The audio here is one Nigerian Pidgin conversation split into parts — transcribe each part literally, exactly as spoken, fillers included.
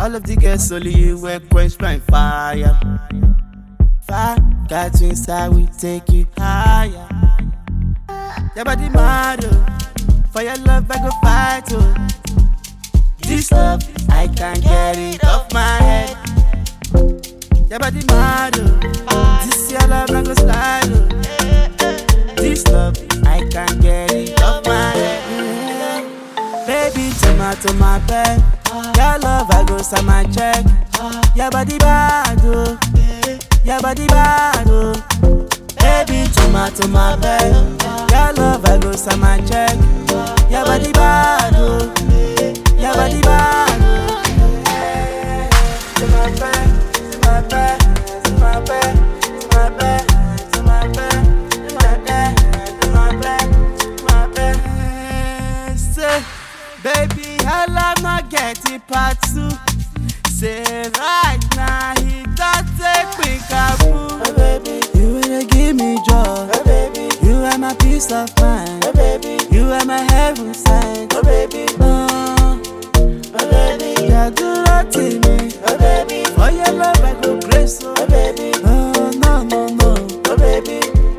All of the girls only you will quench my fire. Fire, got you inside, we take you higher. Your body mad, oh. For your love I go fight, oh. This love, I can't get it off my head. Your body mad, oh. This your love I go slide, oh. This love, I can't get it off my head. Baby, tomato my bed. Your love I go sign my check. Your body bad, oh. Your body bad, oh. Baby, tomato my bed. Your love I go sign my check. Your body bad, oh. Your body bad, oh. To my bed, to my bed, to my bed, to my bed, to my bed, to my bed, to my bed, to my bed. Say, baby, I love not getting part two. Say right now, he got a quick apple. Oh baby, you wanna give me joy. Oh baby, you are my peace of mind. Oh baby, you are my heaven sent. Oh baby, oh, oh baby, you do that to me. Oh baby, for your love I go crazy. Oh baby, oh no no no. Oh baby.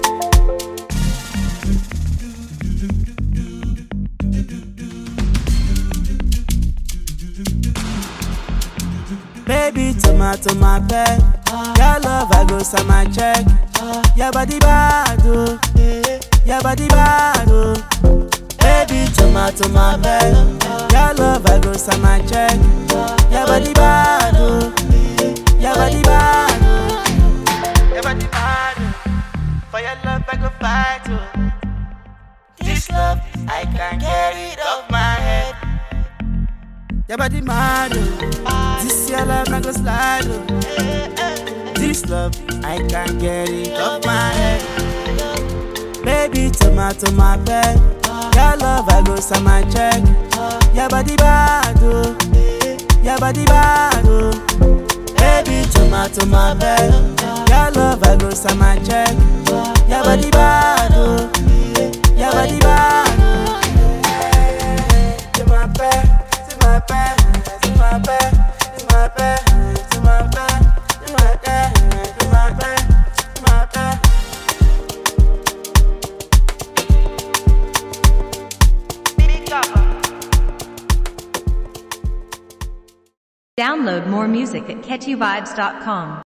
Baby, tomato my bed. Your love I go sign my check. Your body bad, oh. Your body bad, oh. Baby, tomato my bed. Your love I go sign my check. Your body bad, oh. Your body bad, oh. Your body bad, oh. For your love I go fight, oh. This love, I can't get it off my head. Your body mad, oh. This your love I go slide, oh. This love, I can't get it off my head. Baby, tomato my bed. Your love I go sign my check. Your body bad, oh. Your body bad, oh. Baby, tomato my bed. Your love I go sign my check. Your body bad, oh. Your body bad, oh. To my bed, to my bed, to my bed, to my bed, to my bed, to my bed, to my bed, to my bed. Download more music at catchy vibes dot com.